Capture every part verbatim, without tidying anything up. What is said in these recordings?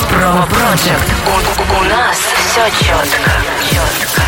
Promo Project. У, у нас все четко, четко.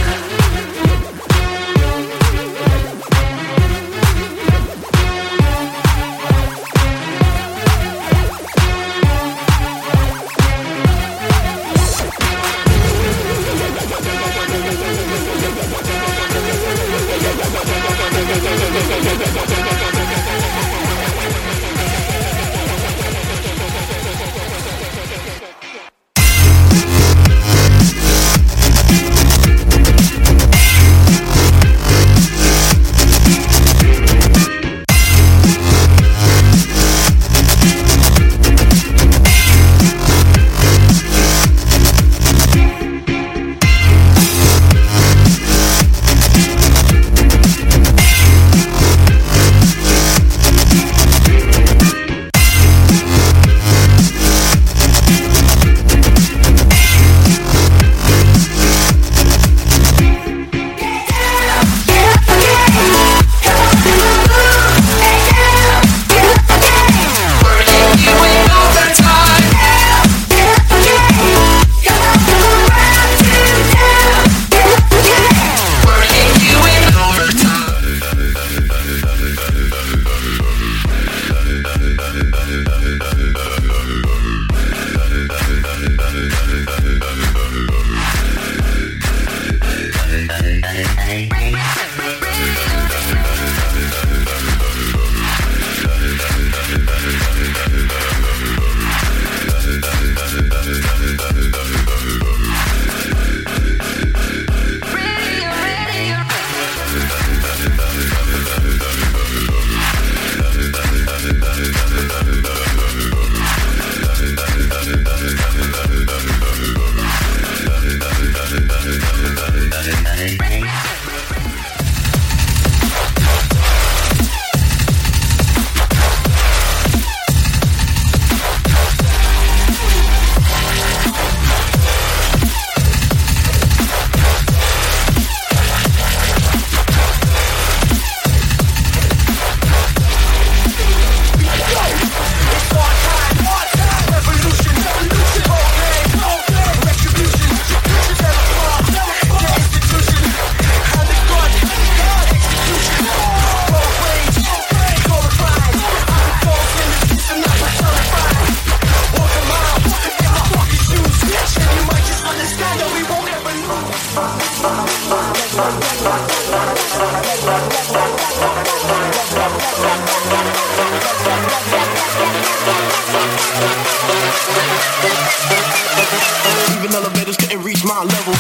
Even elevators couldn't reach my level.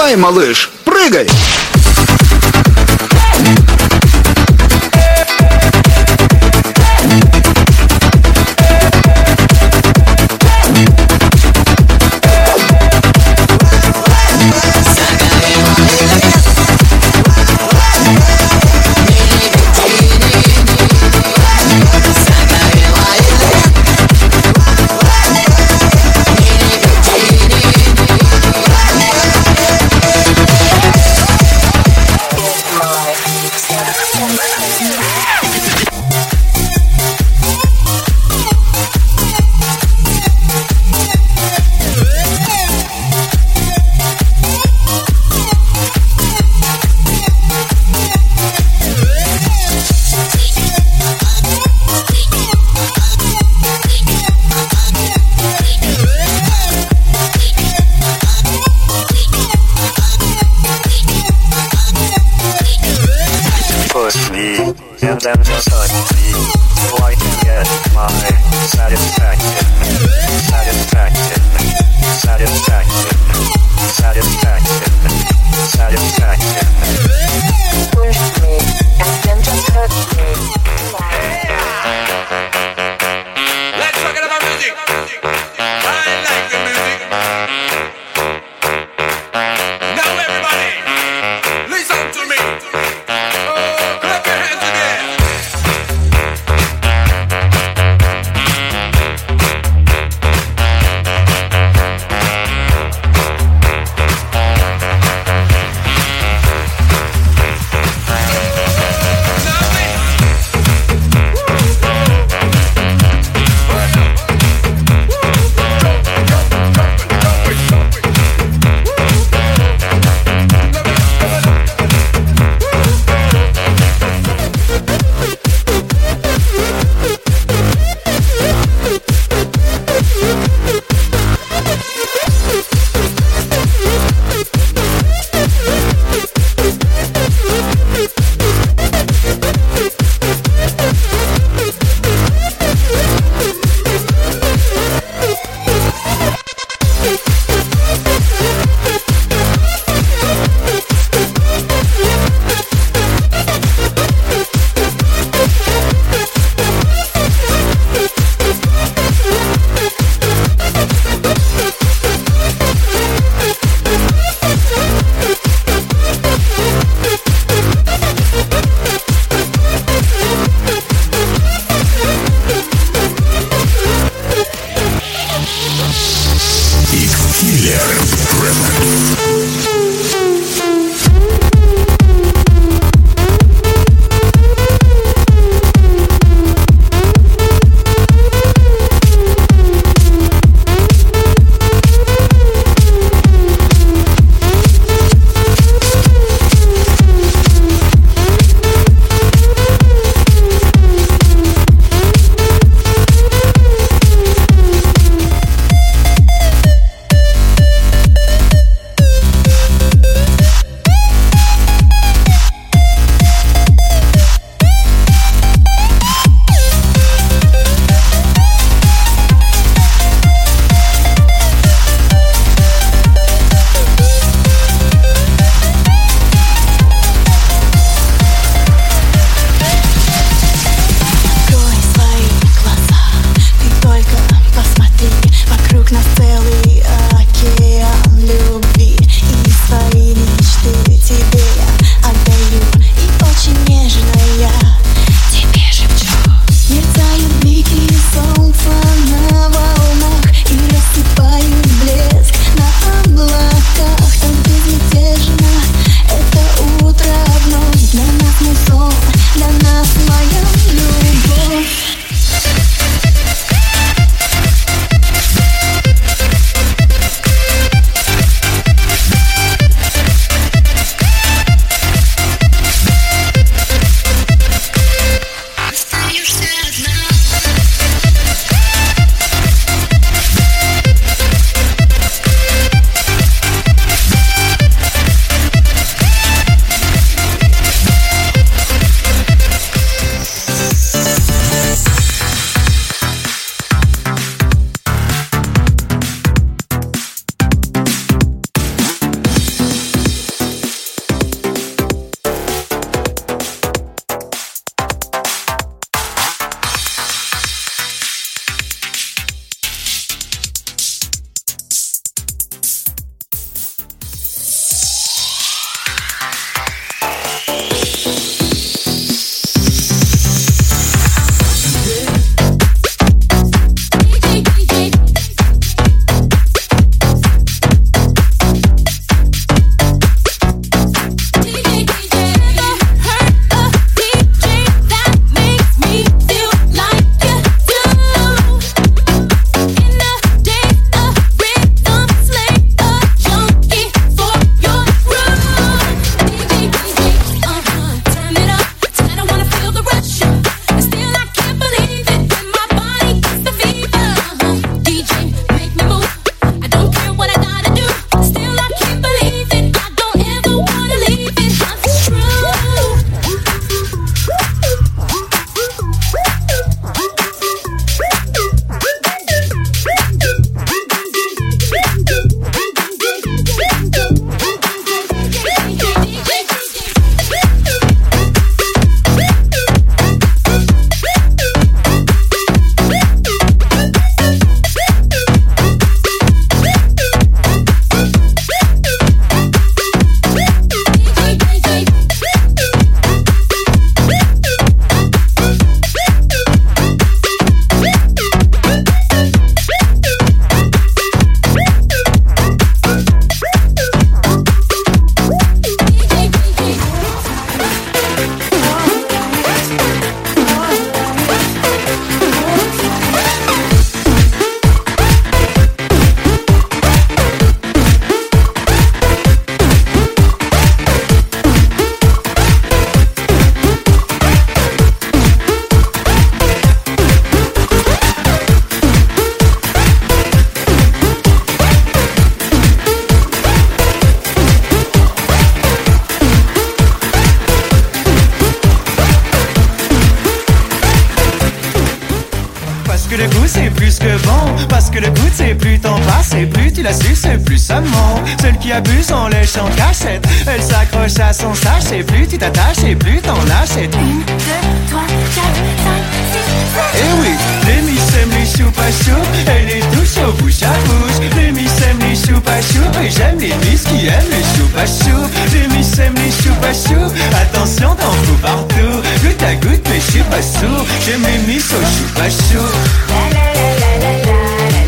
Давай, малыш, прыгай! Push me, and then just touch me, so I can get my satisfaction, satisfaction, satisfaction, satisfaction, satisfaction. Push me, and then just touch me. Let's talk about music. I like the music. Now everybody, listen to me. Oh, clap your hands in the air. Now listen. que le goût c'est plus que bon. Parce que le goût c'est plus t'en passes et plus tu la suces, plus ça monte. Celle qui abuse en lèche en cachette, elle s'accroche à son sachet. Plus tu t'attaches et plus t'en achètes. Une, deux, trois, quatre, cinq, six, sept. Eh oui, les miss aiment les choupa chou, et les touches au bouche à bouche. Les miss aiment les choupa chou, et j'aime les miss qui aiment les choupa chou. Les miss aiment les choupa chou, attention t'en fous partout. Goutte à goutte mais je suis pas sourd, j'aime les miss au choupa chou. La la la la la la.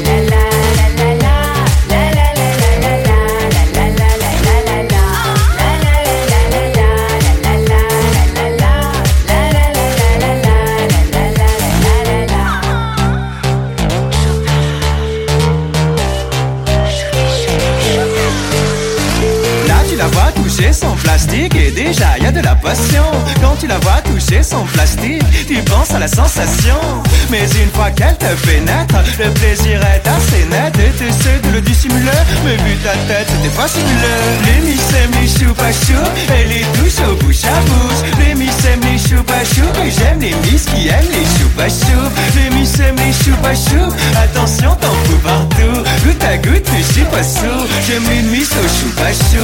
Son plastique et déjà y a de la passion. Quand tu la vois toucher son plastique, tu penses à la sensation. Mais une fois qu'elle te pénètre, le plaisir est assez net. Et t'essaies de le dissimuler, mais vu ta tête c'était pas simulé. Les miss aiment les choupa chou, et les touches au bouche à bouche. Les miss aiment les choupa chou, et j'aime les miss qui aiment les choupa chou. Les miss aiment les choupa chou, attention t'en fous partout. Goutte à goutte mais je suis pas sourd, j'aime les miss au choupa chou.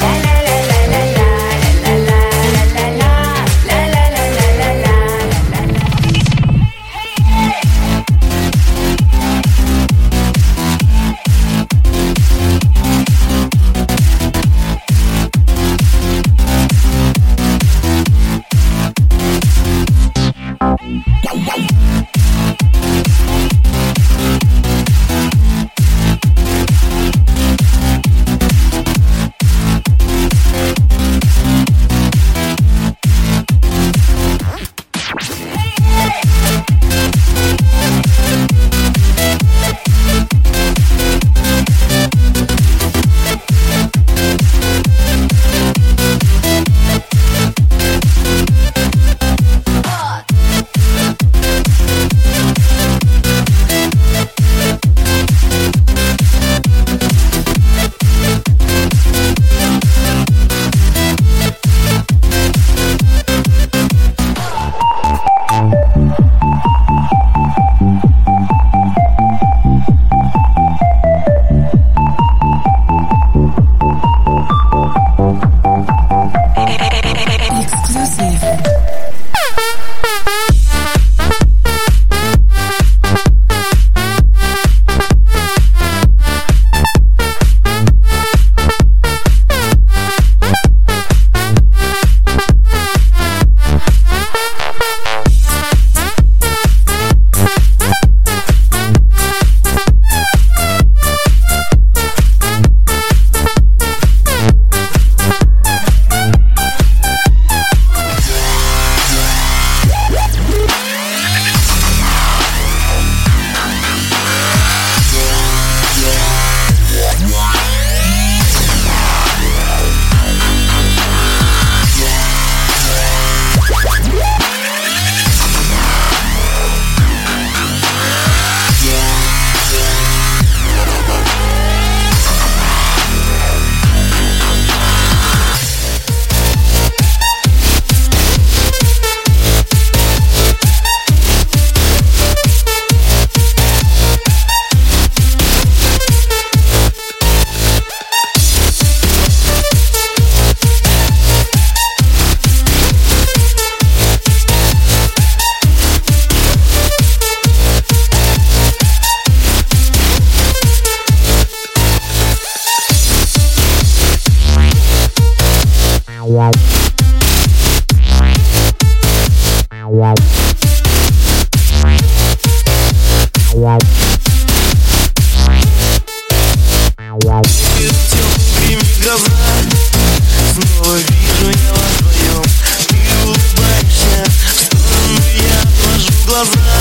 Снова вижу я вас вдвоем. Ты улыбаешься, в сторону я отвожу глаза.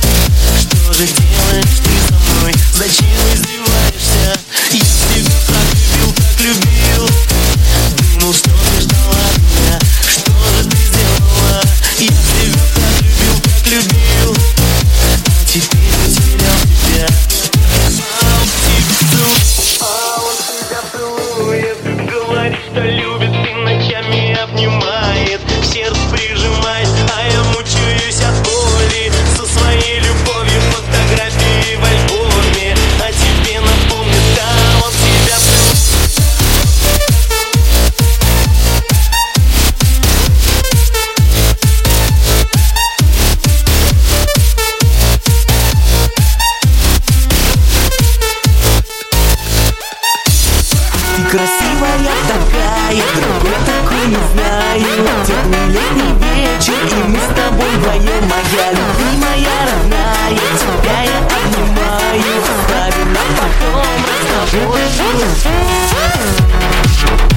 Что же делаешь ты со мной? Зачем издеваешься? Я тебя так любил, так любил. Думал, что ты ждала меня. Что же ты сделала? Я тебя так любил, так любил. А теперь потерял тебя. А он тебя целует, говорит, что любит и ночами обнимает, к сердцу прижимает, а я мучаюсь от боли со своей любовью фотографией. вдвоем, моя любимая, родная. Тебя я обнимаю, правильно потом расскажу.